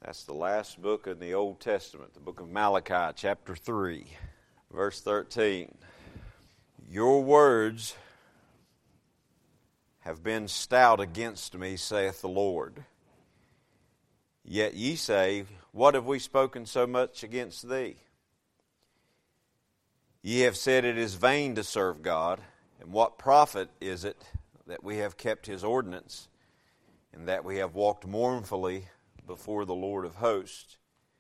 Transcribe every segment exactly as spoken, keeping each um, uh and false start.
That's the last book in the Old Testament, the book of Malachi, chapter three, verse thirteen. Your words have been stout against me, saith the Lord. Yet ye say, what have we spoken so much against thee? Ye have said it is vain to serve God, and what profit is it that we have kept His ordinance, and that we have walked mournfully before the Lord of hosts?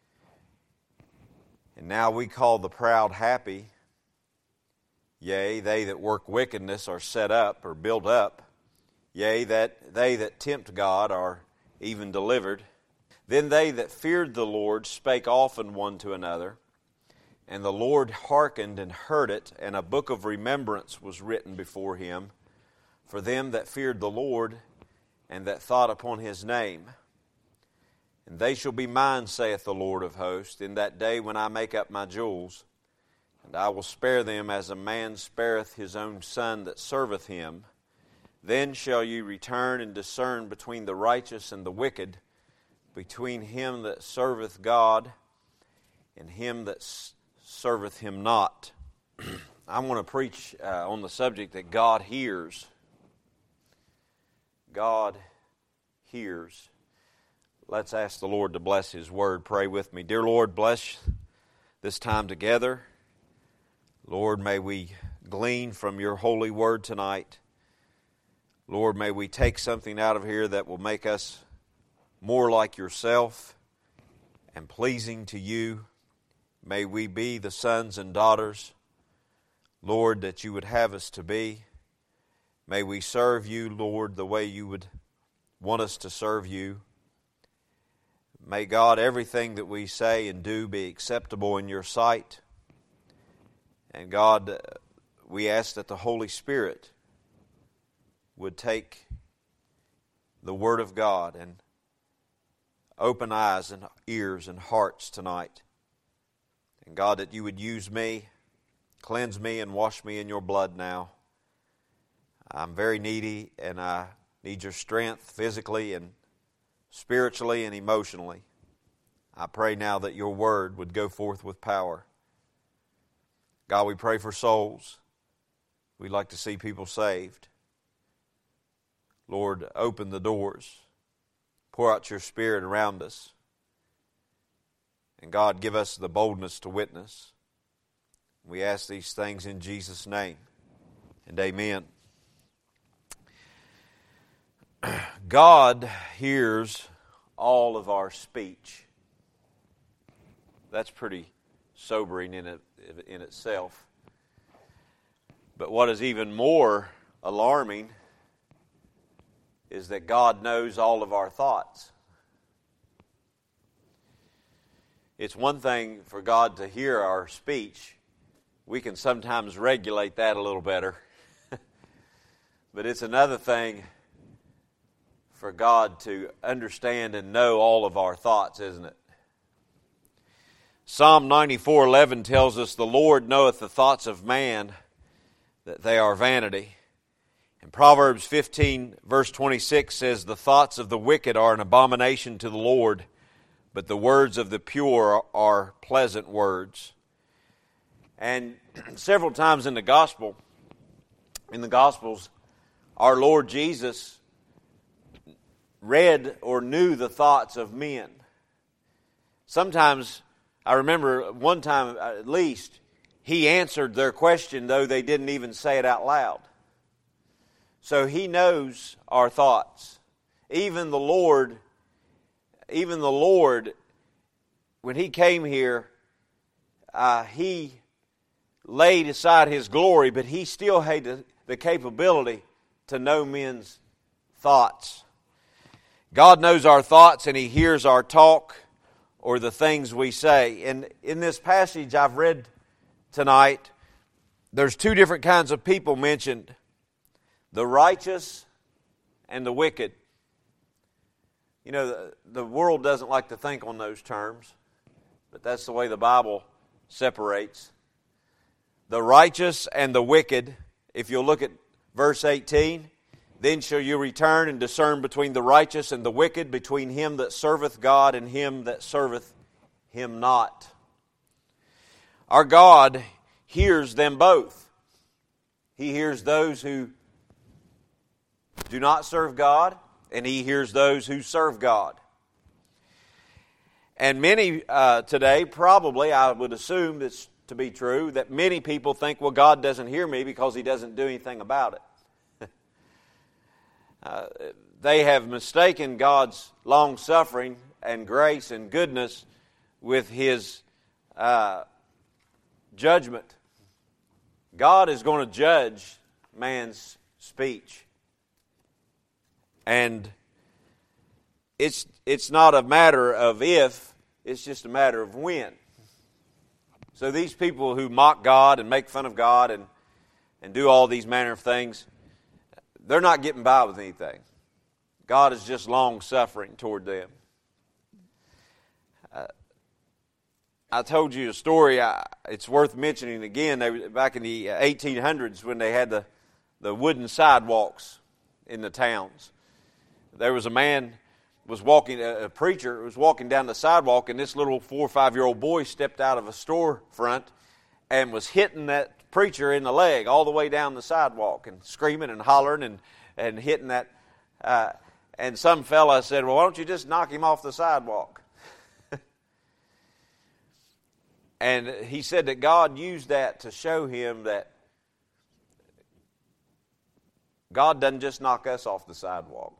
And now we call the proud happy, yea, they that work wickedness are set up or built up, yea, that they that tempt God are even delivered. Then they that feared the Lord spake often one to another, and the Lord hearkened and heard it, and a book of remembrance was written before Him for them that feared the Lord and that thought upon His name. And they shall be mine, saith the Lord of hosts, in that day when I make up my jewels, and I will spare them as a man spareth his own son that serveth him. Then shall ye return and discern between the righteous and the wicked, between him that serveth God and him that serveth Him not. I want to preach uh, on the subject that God hears. God hears. Let's ask the Lord to bless His Word. Pray with me. Dear Lord, bless this time together. Lord, may we glean from Your holy Word tonight. Lord, may we take something out of here that will make us more like Yourself and pleasing to You. May we be the sons and daughters, Lord, that You would have us to be. May we serve You, Lord, the way You would want us to serve You. May, God, everything that we say and do be acceptable in Your sight. And God, we ask that the Holy Spirit would take the Word of God and open eyes and ears and hearts tonight. And God, that You would use me, cleanse me and wash me in Your blood now. I'm very needy and I need Your strength physically and spiritually and emotionally. I pray now that Your Word would go forth with power. God, we pray for souls. We'd like to see people saved. Lord, open the doors. Pour out Your Spirit around us. And God, give us the boldness to witness. We ask these things in Jesus' name. And amen. God hears all of our speech. That's pretty sobering in it, in itself. But what is even more alarming is that God knows all of our thoughts. It's one thing for God to hear our speech. We can sometimes regulate that a little better. But it's another thing for God to understand and know all of our thoughts, isn't it? Psalm ninety-four eleven tells us, the Lord knoweth the thoughts of man, that they are vanity. And Proverbs fifteen verse twenty-six says, the thoughts of the wicked are an abomination to the Lord, but the words of the pure are pleasant words. And several times in the gospel, in the Gospels, our Lord Jesus read or knew the thoughts of men. Sometimes, I remember one time at least, He answered their question, though they didn't even say it out loud. So He knows our thoughts. Even the Lord, even the Lord, when He came here, uh, He laid aside His glory, but He still had the, the capability to know men's thoughts. God knows our thoughts and He hears our talk or the things we say. And in this passage I've read tonight, there's two different kinds of people mentioned. The righteous and the wicked. You know, the, the world doesn't like to think on those terms, but that's the way the Bible separates. The righteous and the wicked, if you'll look at verse eighteen, Then shall you return and discern between the righteous and the wicked, between him that serveth God and him that serveth him not. Our God hears them both. He hears those who do not serve God, and He hears those who serve God. And many uh, today, probably, I would assume this to be true, that many people think, well, God doesn't hear me because He doesn't do anything about it. uh, they have mistaken God's long-suffering and grace and goodness with His uh, judgment. God is going to judge man's speech. And it's it's not a matter of if, it's just a matter of when. So these people who mock God and make fun of God and, and do all these manner of things, they're not getting by with anything. God is just long-suffering toward them. Uh, I told you a story, I, it's worth mentioning again. They, back in the eighteen hundreds when they had the, the wooden sidewalks in the towns. There was a man was walking, a preacher was walking down the sidewalk, and this little four or five-year-old boy stepped out of a storefront and was hitting that preacher in the leg all the way down the sidewalk and screaming and hollering and, and hitting that. Uh, and some fella said, well, why don't you just knock him off the sidewalk? And he said that God used that to show him that God doesn't just knock us off the sidewalk.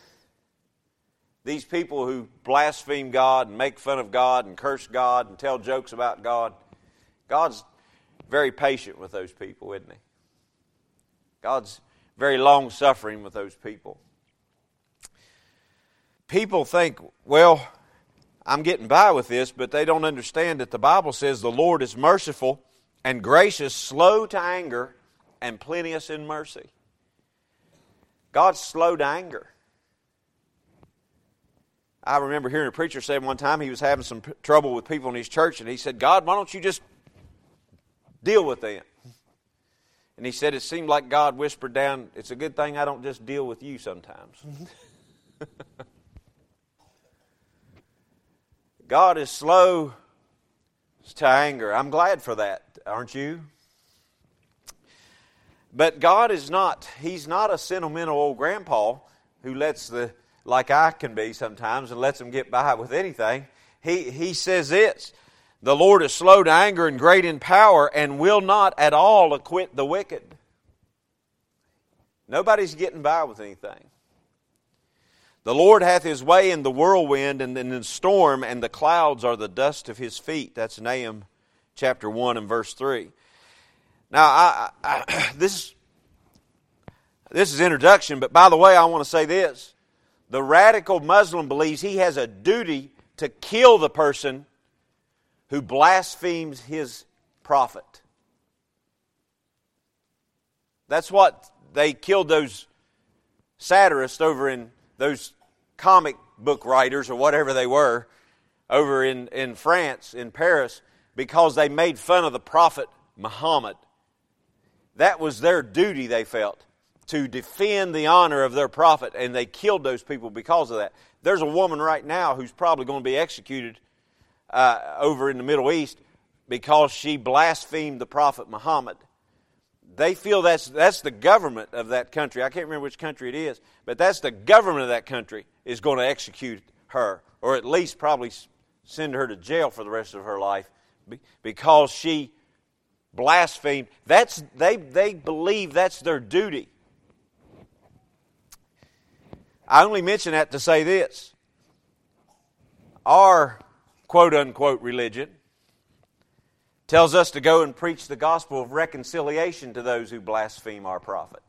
These people who blaspheme God and make fun of God and curse God and tell jokes about God, God's very patient with those people, isn't He? God's very long-suffering with those people. People think, well, I'm getting by with this, but they don't understand that the Bible says the Lord is merciful and gracious, slow to anger, and plenteous in mercy. God's slow to anger. I remember hearing a preacher say one time he was having some p- trouble with people in his church, and he said, God, why don't you just deal with them? And he said it seemed like God whispered down, it's a good thing I don't just deal with you sometimes. God is slow to anger. I'm glad for that, aren't you? But God is not, He's not a sentimental old grandpa who lets the, like I can be sometimes, and lets them get by with anything. He, he says this, the Lord is slow to anger and great in power and will not at all acquit the wicked. Nobody's getting by with anything. The Lord hath His way in the whirlwind and in the storm, and the clouds are the dust of His feet. That's Nahum chapter one and verse three. Now, I, I, this, this is introduction, but by the way, I want to say this. The radical Muslim believes he has a duty to kill the person who blasphemes his prophet. That's what they killed those satirists over in those comic book writers or whatever they were over in, in France, in Paris, because they made fun of the prophet Muhammad. That was their duty, they felt, to defend the honor of their prophet, and they killed those people because of that. There's a woman right now who's probably going to be executed uh, over in the Middle East because she blasphemed the prophet Muhammad. They feel that's that's the government of that country. I can't remember which country it is, but that's the government of that country is going to execute her, or at least probably send her to jail for the rest of her life because she blasphemed. That's they they believe that's their duty. I only mention that to say this. Our quote-unquote religion tells us to go and preach the gospel of reconciliation to those who blaspheme our prophet.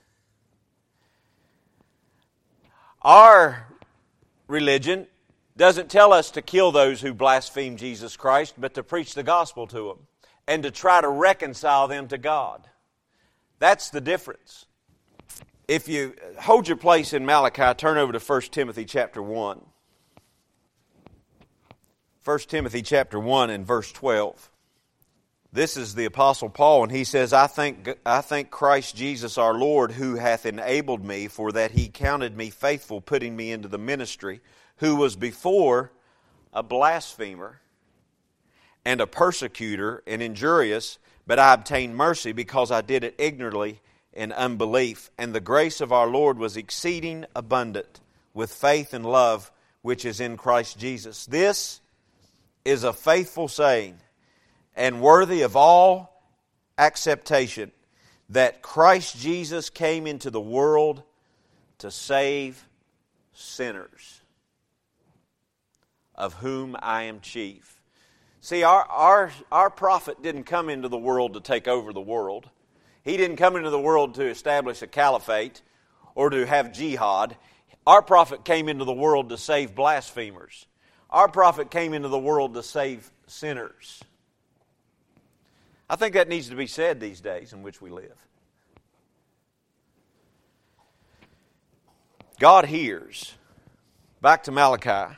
Our religion doesn't tell us to kill those who blaspheme Jesus Christ, but to preach the gospel to them and to try to reconcile them to God. That's the difference. If you hold your place in Malachi, turn over to First Timothy chapter one. First Timothy chapter one and verse twelve. This is the Apostle Paul, and he says, I thank, I thank Christ Jesus our Lord, who hath enabled me, for that he counted me faithful, putting me into the ministry, who was before a blasphemer and a persecutor and injurious, but I obtained mercy because I did it ignorantly in unbelief. And the grace of our Lord was exceeding abundant with faith and love which is in Christ Jesus. This is a faithful saying and worthy of all acceptation, that Christ Jesus came into the world to save sinners, of whom I am chief. See, our, our, our prophet didn't come into the world to take over the world. He didn't come into the world to establish a caliphate or to have jihad. Our prophet came into the world to save blasphemers. Our prophet came into the world to save sinners. I think that needs to be said these days in which we live. God hears. Back to Malachi.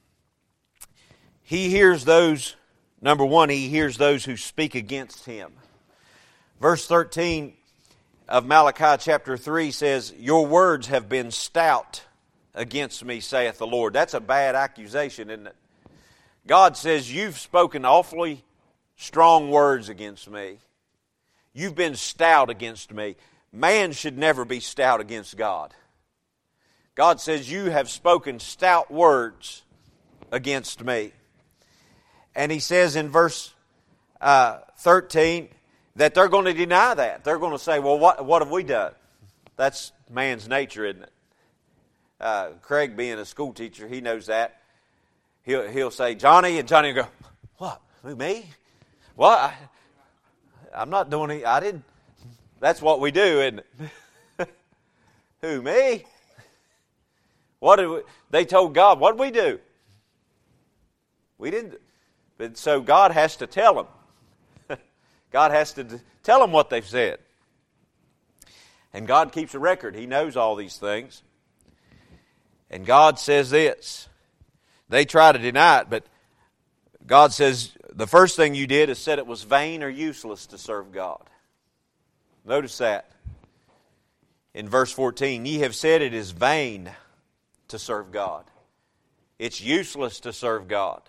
He hears those, number one, He hears those who speak against Him. Verse thirteen of Malachi chapter three says, Your words have been stout against me, saith the Lord. That's a bad accusation, isn't it? God says, you've spoken awfully strong words against me. You've been stout against me. Man should never be stout against God. God says, you have spoken stout words against me. And He says in verse uh, thirteen that they're going to deny that. They're going to say, well, what, what have we done? That's man's nature, isn't it? Uh, Craig, being a school teacher, he knows that. He'll, he'll say, Johnny, and Johnny will go, what, who, me? What? I, I'm not doing it. I didn't. That's what we do, isn't it? Who, me? What did we, they told God, what did we do? We didn't. But so God has to tell them. God has to tell them what they've said. And God keeps a record. He knows all these things. And God says this. They try to deny it, but God says, the first thing you did is said it was vain or useless to serve God. Notice that. In verse fourteen, ye have said it is vain to serve God. It's useless to serve God.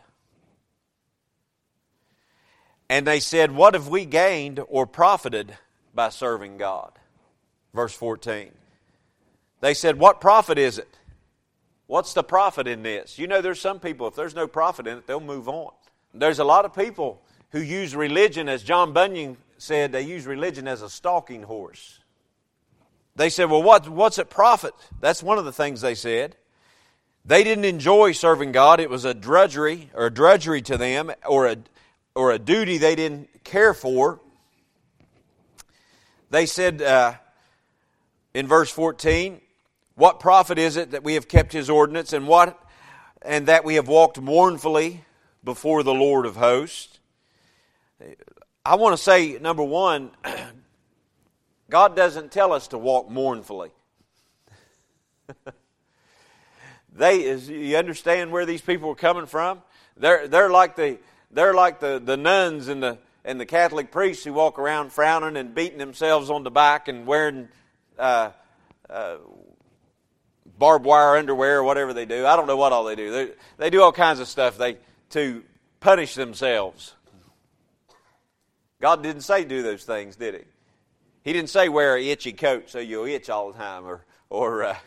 And they said, what have we gained or profited by serving God? Verse fourteen. They said, what profit is it? What's the profit in this? You know, there's some people, if there's no profit in it, they'll move on. There's a lot of people who use religion, as John Bunyan said, they use religion as a stalking horse. They said, well, what, what's it profit? That's one of the things they said. They didn't enjoy serving God. It was a drudgery or a drudgery to them, or a, or a duty they didn't care for. They said uh, in verse fourteen, what profit is it that we have kept His ordinance, and what, and that we have walked mournfully before the Lord of hosts? I want to say, number one, God doesn't tell us to walk mournfully. They, is, you understand where these people are coming from? They're they're like the they're like the, the nuns and the and the Catholic priests who walk around frowning and beating themselves on the back and wearing uh, uh, barbed wire underwear or whatever they do. I don't know what all they do. They, they do all kinds of stuff they to punish themselves. God didn't say do those things, did He? He didn't say wear an itchy coat so you'll itch all the time, or or uh,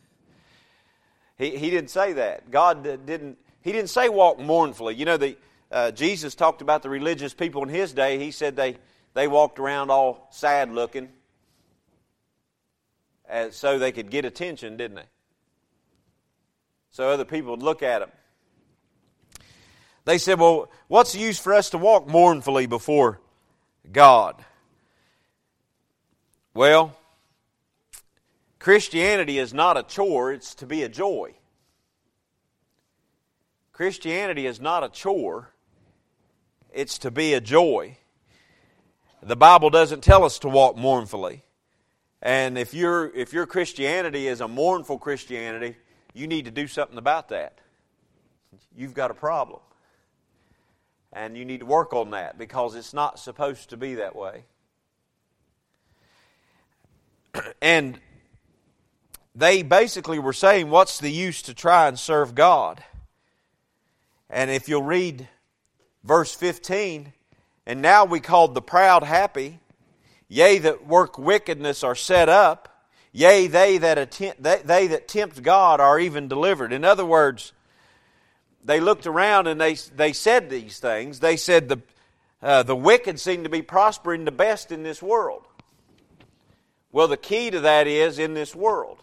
he he didn't say that. God didn't. He didn't say walk mournfully. You know, the uh, Jesus talked about the religious people in His day. He said they they walked around all sad looking, as so they could get attention, didn't they? So other people would look at them. They said, well, what's the use for us to walk mournfully before God? Well, Christianity is not a chore, it's to be a joy. Christianity is not a chore, it's to be a joy. The Bible doesn't tell us to walk mournfully. And if your if your Christianity is a mournful Christianity, you need to do something about that. You've got a problem. And you need to work on that because it's not supposed to be that way. And they basically were saying, what's the use to try and serve God? And if you'll read verse fifteen, and now we called the proud happy, yea, that work wickedness are set up, yea, they that attempt, they, they that tempt God are even delivered. In other words, they looked around and they they said these things. They said the uh, the wicked seem to be prospering the best in this world. Well, the key to that is in this world.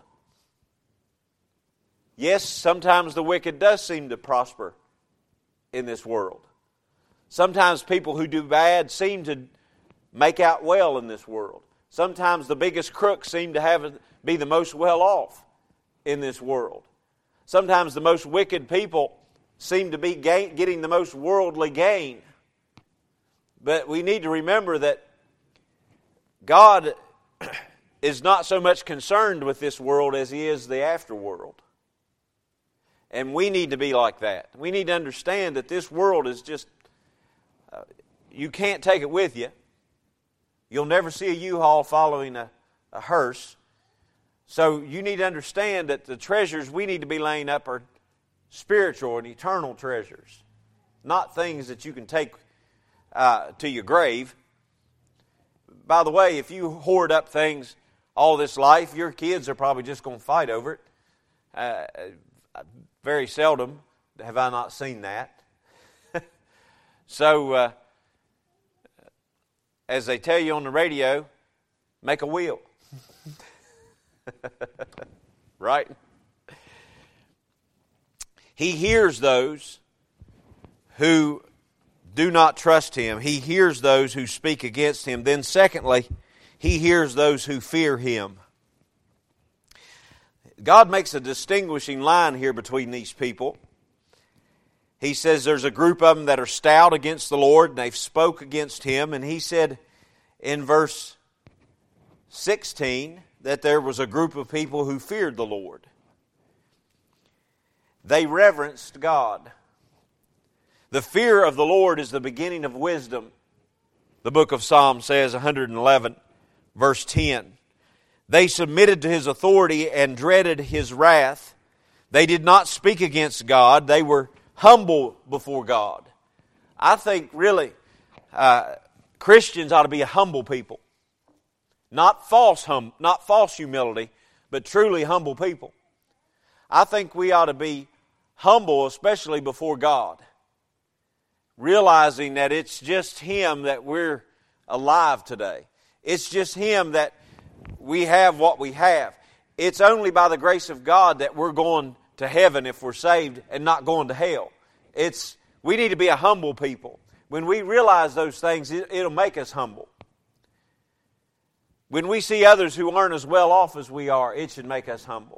Yes, sometimes the wicked does seem to prosper in this world. Sometimes people who do bad seem to make out well in this world. Sometimes the biggest crooks seem to have be the most well off in this world. Sometimes the most wicked people seem to be gain, getting the most worldly gain. But we need to remember that God is not so much concerned with this world as He is the afterworld. And we need to be like that. We need to understand that this world is just, uh, you can't take it with you. You'll never see a U-Haul following a, a hearse. So you need to understand that the treasures we need to be laying up are spiritual and eternal treasures. Not things that you can take uh, to your grave. By the way, if you hoard up things all this life, your kids are probably just going to fight over it. Uh, very seldom have I not seen that. So, uh, as they tell you on the radio, make a will. Right? He hears those who do not trust Him. He hears those who speak against Him. Then secondly, He hears those who fear Him. God makes a distinguishing line here between these people. He says there's a group of them that are stout against the Lord, and they've spoke against Him. And He said in verse sixteen that there was a group of people who feared the Lord. They reverenced God. The fear of the Lord is the beginning of wisdom. The book of Psalms says, one eleven, verse ten. They submitted to His authority and dreaded His wrath. They did not speak against God. They were humble before God. I think really uh, Christians ought to be a humble people. Not false hum, not false humility, but truly humble people. I think we ought to be humble, especially before God, realizing that it's just Him that we're alive today. It's just Him that we have what we have. It's only by the grace of God that we're going to heaven if we're saved and not going to hell. It's we need to be a humble people. When we realize those things, it, it'll make us humble. When we see others who aren't as well off as we are, it should make us humble.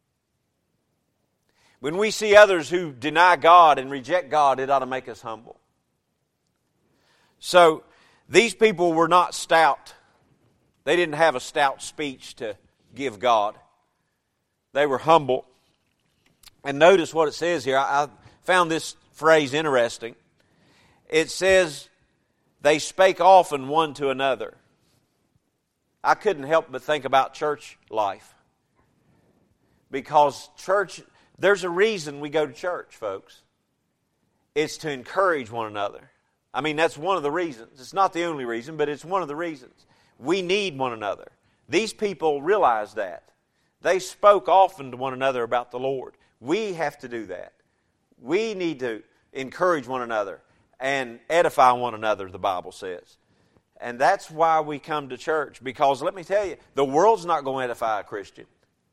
When we see others who deny God and reject God, it ought to make us humble. So, these people were not stout. They didn't have a stout speech to give God. They were humble. And notice what it says here. I found this phrase interesting. It says, they spake often one to another. I couldn't help but think about church life. Because church, there's a reason we go to church, folks. It's to encourage one another. I mean, that's one of the reasons. It's not the only reason, but it's one of the reasons. We need one another. These people realized that. They spoke often to one another about the Lord. We have to do that. We need to encourage one another and edify one another, the Bible says. And that's why we come to church. Because let me tell you, the world's not going to edify a Christian.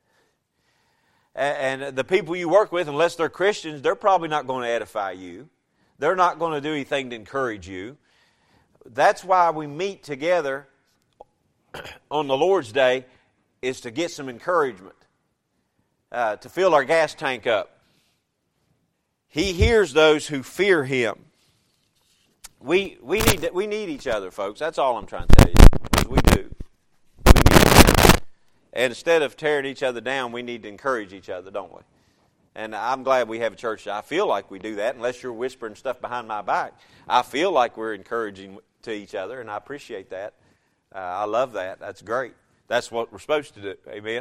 And the people you work with, unless they're Christians, they're probably not going to edify you. They're not going to do anything to encourage you. That's why we meet together on the Lord's Day, is to get some encouragement, uh, to fill our gas tank up. He hears those who fear Him. We we need to, we need each other, folks. That's all I'm trying to tell you. Because we do. We need each other. And instead of tearing each other down, we need to encourage each other, don't we? And I'm glad we have a church. I feel like we do that, unless you're whispering stuff behind my back. I feel like we're encouraging to each other, and I appreciate that. Uh, I love that. That's great. That's what we're supposed to do. Amen.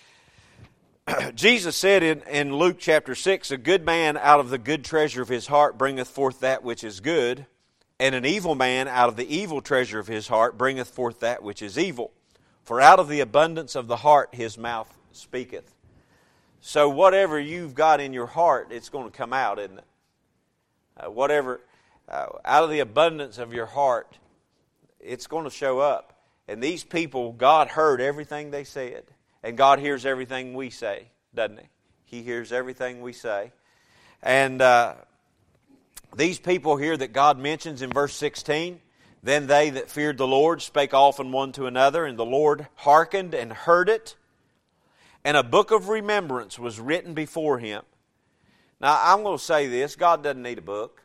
Jesus said in, in Luke chapter six, a good man out of the good treasure of his heart bringeth forth that which is good, and an evil man out of the evil treasure of his heart bringeth forth that which is evil. For out of the abundance of the heart his mouth speaketh. So whatever you've got in your heart, it's going to come out, isn't it? Uh, whatever, uh, out of the abundance of your heart, it's going to show up. And these people, God heard everything they said. And God hears everything we say, doesn't He? He hears everything we say. And uh, these people here that God mentions in verse sixteen, then they that feared the Lord spake often one to another, and the Lord hearkened and heard it. And a book of remembrance was written before Him. Now, I'm going to say this. God doesn't need a book.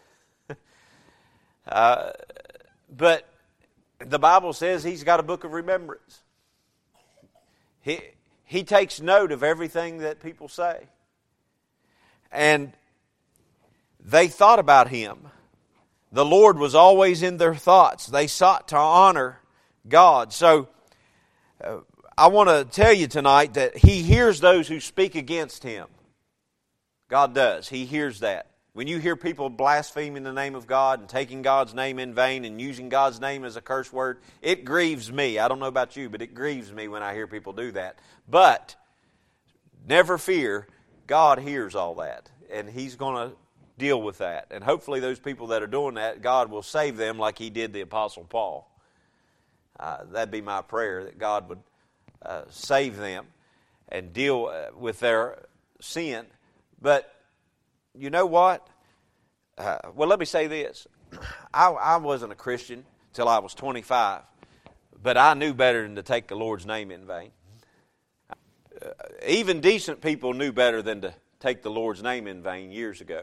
uh, but the Bible says He's got a book of remembrance. He, he takes note of everything that people say. And they thought about Him. The Lord was always in their thoughts. They sought to honor God. So, uh, I want to tell you tonight that He hears those who speak against Him. God does. He hears that. When you hear people blaspheming the name of God and taking God's name in vain and using God's name as a curse word, it grieves me. I don't know about you, but it grieves me when I hear people do that. But never fear, God hears all that, and He's going to deal with that. And hopefully those people that are doing that, God will save them like He did the Apostle Paul. Uh, that'd be my prayer, that God would uh, save them and deal uh, with their sin. But you know what? Uh, well, let me say this. I, I wasn't a Christian till I was twenty-five, but I knew better than to take the Lord's name in vain. Uh, even decent people knew better than to take the Lord's name in vain years ago.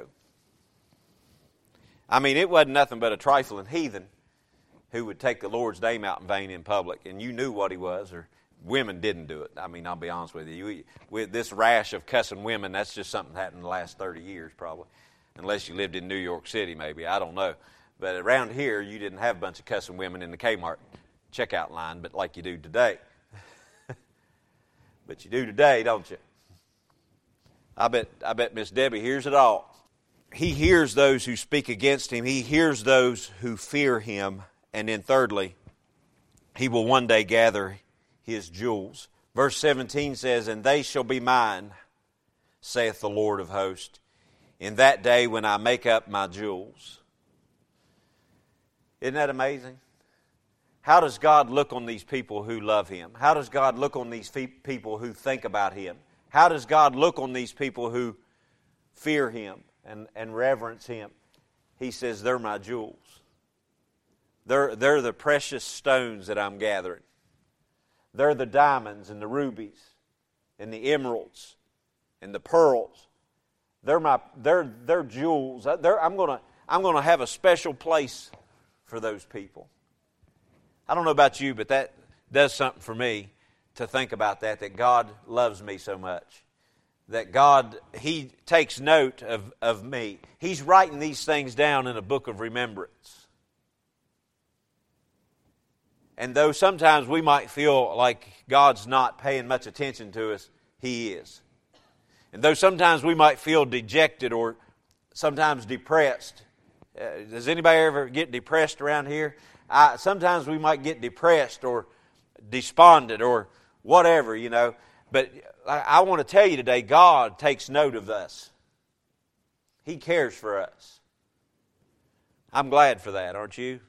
I mean, it wasn't nothing but a trifling heathen who would take the Lord's name out in vain in public, and you knew what he was, or women didn't do it. I mean, I'll be honest with you. you with this rash of cussing women, that's just something that happened in the last thirty years probably. Unless you lived in New York City maybe, I don't know. But around here, you didn't have a bunch of cussing women in the Kmart checkout line, but like you do today. But you do today, don't you? I bet, I bet Miss Debbie hears it all. He hears those who speak against Him. He hears those who fear Him. And then thirdly, He will one day gather His jewels. Verse seventeen says, and they shall be mine, saith the Lord of hosts, in that day when I make up my jewels. Isn't that amazing? How does God look on these people who love Him? How does God look on these fe- people who think about Him? How does God look on these people who fear Him and, and reverence Him? He says, they're my jewels. They're, they're the precious stones that I'm gathering. They're the diamonds and the rubies and the emeralds and the pearls. They're my they're they're jewels. They're, I'm gonna I'm gonna have a special place for those people. I don't know about you, but that does something for me to think about that. That God loves me so much. That God, He takes note of, of me. He's writing these things down in a book of remembrance. And though sometimes we might feel like God's not paying much attention to us, He is. And though sometimes we might feel dejected or sometimes depressed. Uh, does anybody ever get depressed around here? I, sometimes we might get depressed or despondent or whatever, you know. But I, I want to tell you today, God takes note of us. He cares for us. I'm glad for that, aren't you?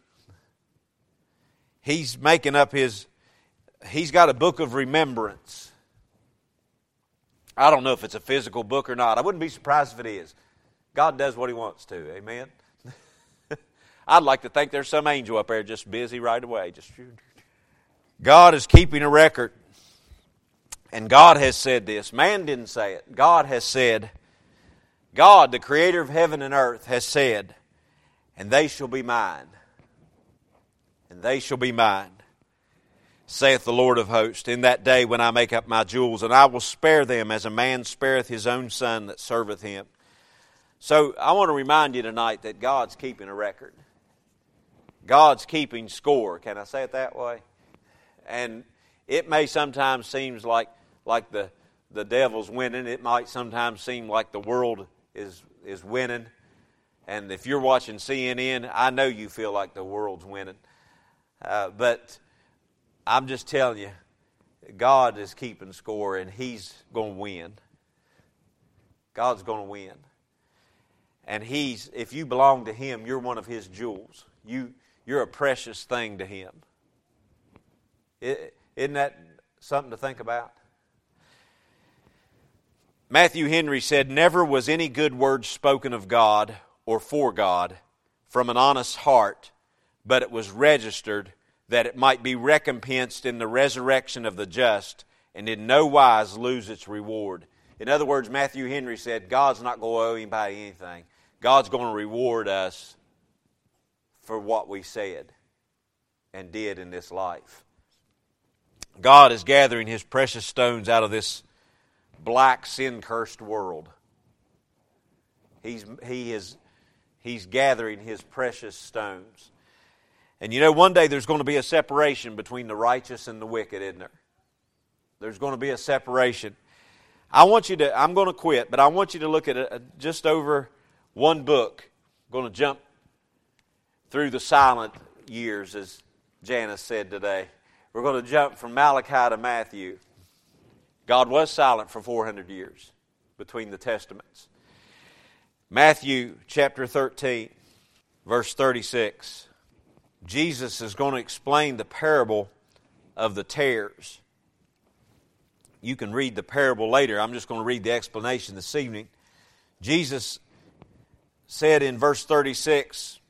He's making up His, He's got a book of remembrance. I don't know if it's a physical book or not. I wouldn't be surprised if it is. God does what He wants to, amen? I'd like to think there's some angel up there just busy right away. Just God is keeping a record. And God has said this. Man didn't say it. God has said, God, the creator of heaven and earth, has said, and they shall be mine. And they shall be mine. saith the Lord of hosts, in that day when I make up my jewels, and I will spare them as a man spareth his own son that serveth him. So I want to remind you tonight that God's keeping a record. God's keeping score. Can I say it that way? And it may sometimes seem like like the, the devil's winning. It might sometimes seem like the world is, is winning. And if you're watching C N N, I know you feel like the world's winning. Uh, but I'm just telling you, God is keeping score, and He's going to win. God's going to win. And He's, if you belong to Him, you're one of His jewels. You, you're a precious thing to Him. It, isn't that something to think about? Matthew Henry said, never was any good word spoken of God or for God from an honest heart, but it was registered that it might be recompensed in the resurrection of the just, and in no wise lose its reward. In other words, Matthew Henry said, God's not going to owe anybody anything. God's going to reward us for what we said and did in this life. God is gathering His precious stones out of this black, sin-cursed world. He's, he is, he's gathering His precious stones. And you know, one day there's going to be a separation between the righteous and the wicked, isn't there? There's going to be a separation. I want you to, I'm going to quit, but I want you to look at a, just over one book. I'm going to jump through the silent years, as Janice said today. We're going to jump from Malachi to Matthew. God was silent for four hundred years between the Testaments. Matthew chapter thirteen, verse thirty-six. Jesus is going to explain the parable of the tares. You can read the parable later. I'm just going to read the explanation this evening. Jesus said in verse thirty-six,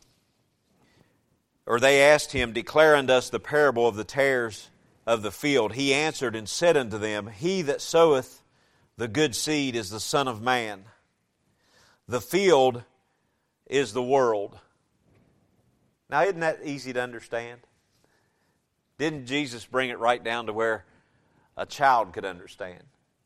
or they asked Him, declare unto us the parable of the tares of the field. He answered and said unto them, he that soweth the good seed is the Son of Man. The field is the world. Now, isn't that easy to understand? Didn't Jesus bring it right down to where a child could understand?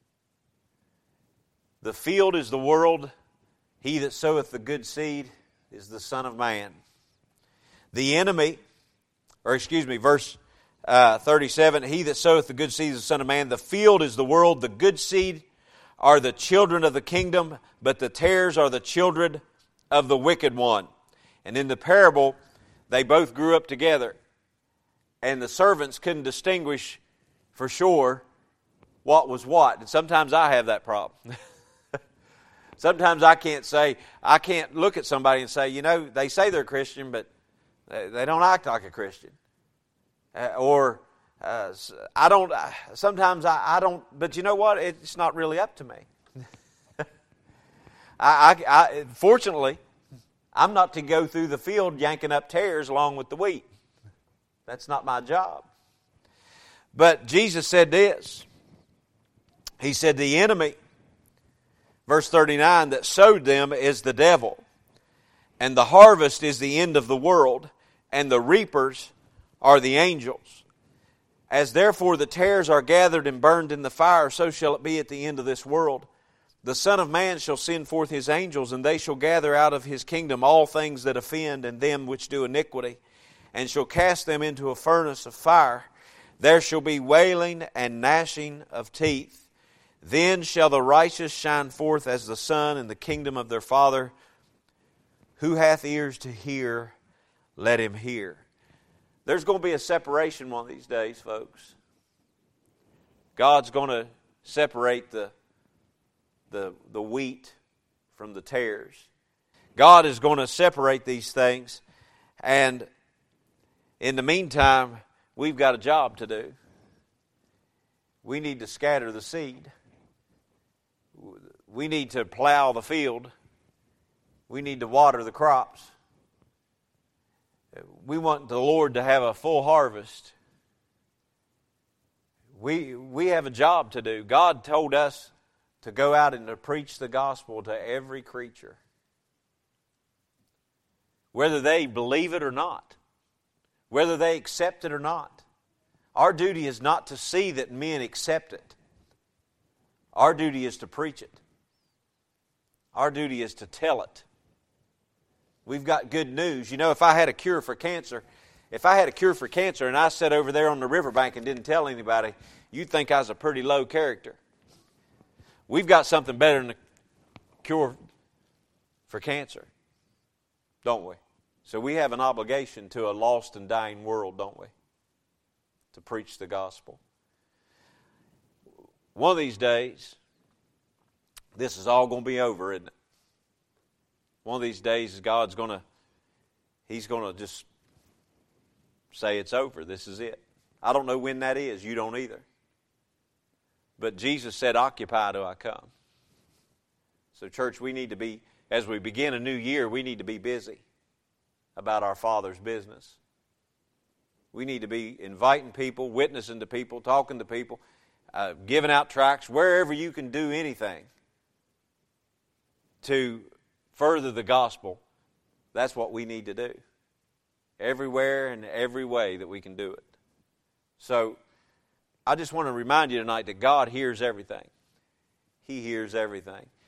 The field is the world. He that soweth the good seed is the Son of Man. The enemy, or excuse me, verse uh, thirty-seven, he that soweth the good seed is the Son of Man. The field is the world. The good seed are the children of the kingdom, but the tares are the children of the wicked one. And in the parable, they both grew up together, and the servants couldn't distinguish for sure what was what. And sometimes I have that problem. Sometimes I can't say, I can't look at somebody and say, you know, they say they're Christian, but they don't act like a Christian. Uh, or uh, I don't, sometimes I, I don't, but you know what? It's not really up to me. I, I, I fortunately, I'm not to go through the field yanking up tares along with the wheat. That's not my job. But Jesus said this. He said, the enemy, verse thirty-nine, that sowed them is the devil. And the harvest is the end of the world, and the reapers are the angels. As therefore the tares are gathered and burned in the fire, so shall it be at the end of this world. The Son of Man shall send forth His angels, and they shall gather out of His kingdom all things that offend, and them which do iniquity, and shall cast them into a furnace of fire. There shall be wailing and gnashing of teeth. Then shall the righteous shine forth as the sun in the kingdom of their Father. Who hath ears to hear, let him hear. There's going to be a separation one of these days, folks. God's going to separate the The, the wheat from the tares. God is going to separate these things, and in the meantime, we've got a job to do. We need to scatter the seed. We need to plow the field. We need to water the crops. We want the Lord to have a full harvest. We, we have a job to do. God told us to go out and to preach the gospel to every creature, whether they believe it or not, whether they accept it or not. Our duty is not to see that men accept it. Our duty is to preach it. Our duty is to tell it. We've got good news. You know, if I had a cure for cancer, if I had a cure for cancer and I sat over there on the riverbank and didn't tell anybody, you'd think I was a pretty low character. We've got something better than a cure for cancer, don't we? So we have an obligation to a lost and dying world, don't we? To preach the gospel. One of these days, this is all going to be over, isn't it? One of these days, God's going to, He's going to just say it's over. This is it. I don't know when that is. You don't either. But Jesus said, occupy till I come. So church, we need to be, as we begin a new year, we need to be busy about our Father's business. We need to be inviting people, witnessing to people, talking to people, uh, giving out tracts, wherever you can do anything to further the gospel. That's what we need to do. Everywhere and every way that we can do it. So, I just want to remind you tonight that God hears everything. He hears everything.